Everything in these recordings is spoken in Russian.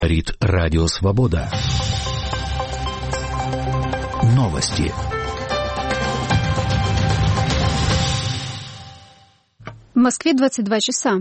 Говорит Радио Свобода. Новости. В Москве 22 часа.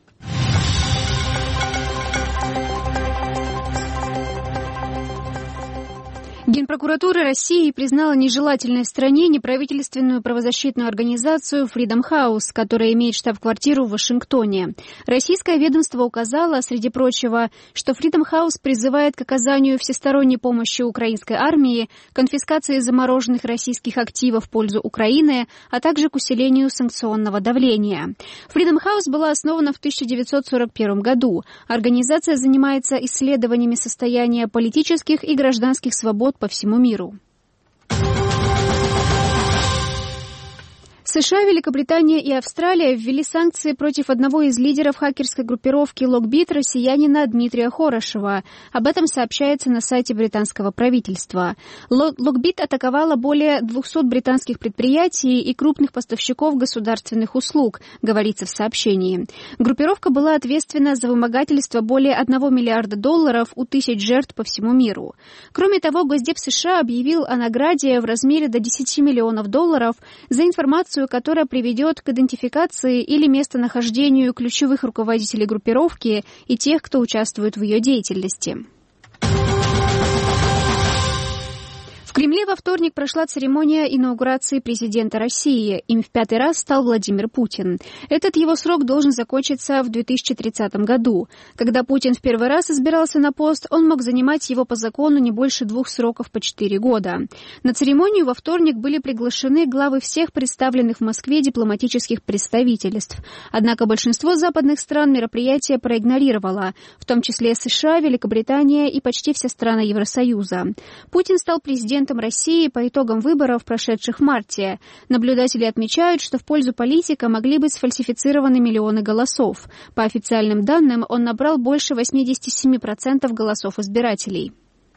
Генпрокуратура России признала нежелательной в стране неправительственную правозащитную организацию Freedom House, которая имеет штаб-квартиру в Вашингтоне. Российское ведомство указало, среди прочего, что Freedom House призывает к оказанию всесторонней помощи украинской армии, конфискации замороженных российских активов в пользу Украины, а также к усилению санкционного давления. Freedom House была основана в 1941 году. Организация занимается исследованиями состояния политических и гражданских свобод по всему миру. США, Великобритания и Австралия ввели санкции против одного из лидеров хакерской группировки Lockbit, россиянина Дмитрия Хорошева. Об этом сообщается на сайте британского правительства. Lockbit атаковала более 200 британских предприятий и крупных поставщиков государственных услуг, говорится в сообщении. Группировка была ответственна за вымогательство более $1 миллиарда у тысяч жертв по всему миру. Кроме того, Госдеп США объявил о награде в размере до $10 миллионов за информацию, которая приведет к идентификации или местонахождению ключевых руководителей группировки и тех, кто участвует в ее деятельности. В Кремле во вторник прошла церемония инаугурации президента России. Им в 5-й раз стал Владимир Путин. Этот его срок должен закончиться в 2030 году. Когда Путин в первый раз избирался на пост, он мог занимать его по закону не больше 2 сроков по 4 года. На церемонию во вторник были приглашены главы всех представленных в Москве дипломатических представительств. Однако большинство западных стран мероприятие проигнорировало, в том числе США, Великобритания и почти все страны Евросоюза. Путин стал президентом России по итогам выборов, прошедших в марте. Наблюдатели отмечают, что в пользу политика могли быть сфальсифицированы миллионы голосов. По официальным данным, он набрал больше 87% голосов избирателей.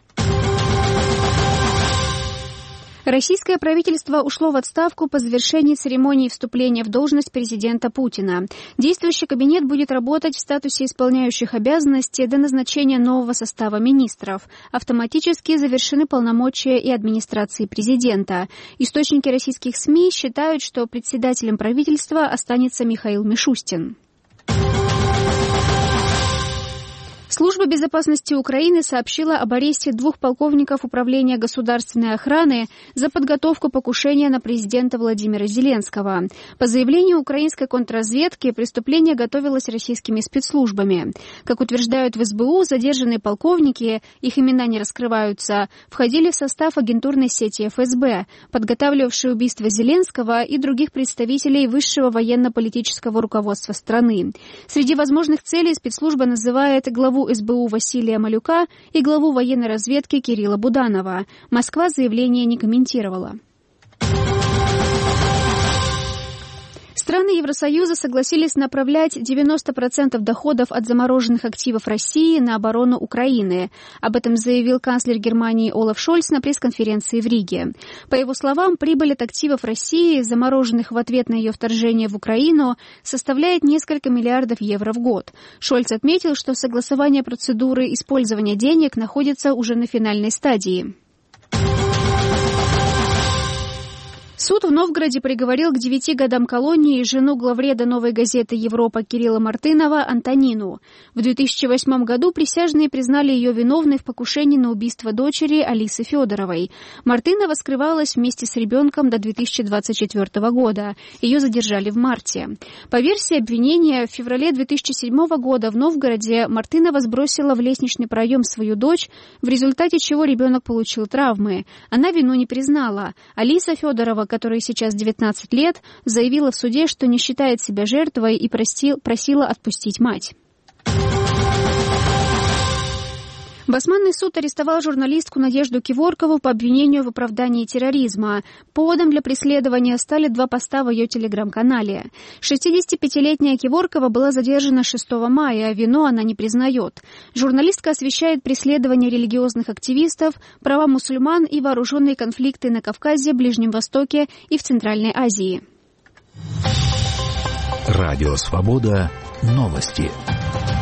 Российское правительство ушло в отставку по завершении церемонии вступления в должность президента Путина. Действующий кабинет будет работать в статусе исполняющих обязанности до назначения нового состава министров. Автоматически завершены полномочия и администрации президента. Источники российских СМИ считают, что председателем правительства останется Михаил Мишустин. Служба безопасности Украины сообщила об аресте 2 полковников Управления государственной охраны за подготовку покушения на президента Владимира Зеленского. По заявлению украинской контрразведки, преступление готовилось российскими спецслужбами. Как утверждают в СБУ, задержанные полковники, их имена не раскрываются, входили в состав агентурной сети ФСБ, подготавливавшей убийство Зеленского и других представителей высшего военно-политического руководства страны. Среди возможных целей спецслужба называет главу СБУ Василия Малюка и главу военной разведки Кирилла Буданова. Москва заявление не комментировала. Страны Евросоюза согласились направлять 90% доходов от замороженных активов России на оборону Украины. Об этом заявил канцлер Германии Олаф Шольц на пресс-конференции в Риге. По его словам, прибыль от активов России, замороженных в ответ на ее вторжение в Украину, составляет несколько миллиардов евро в год. Шольц отметил, что согласование процедуры использования денег находится уже на финальной стадии. Суд в Новгороде приговорил к 9 годам колонии жену главреда «Новой газеты Европа» Кирилла Мартынова Антонину. В 2008 году присяжные признали ее виновной в покушении на убийство дочери Алисы Федоровой. Мартынова скрывалась вместе с ребенком до 2024 года. Ее задержали в марте. По версии обвинения, в феврале 2007 года в Новгороде Мартынова сбросила в лестничный проем свою дочь, в результате чего ребенок получил травмы. Она вину не признала. Алиса Федорова, которой сейчас 19 лет, заявила в суде, что не считает себя жертвой и просила отпустить мать. Басманный суд арестовал журналистку Надежду Киворкову по обвинению в оправдании терроризма. Поводом для преследования стали 2 поста в ее телеграм-канале. 65-летняя Киворкова была задержана 6 мая, а вину она не признает. Журналистка освещает преследование религиозных активистов, права мусульман и вооруженные конфликты на Кавказе, Ближнем Востоке и в Центральной Азии. Радио Свобода. Новости.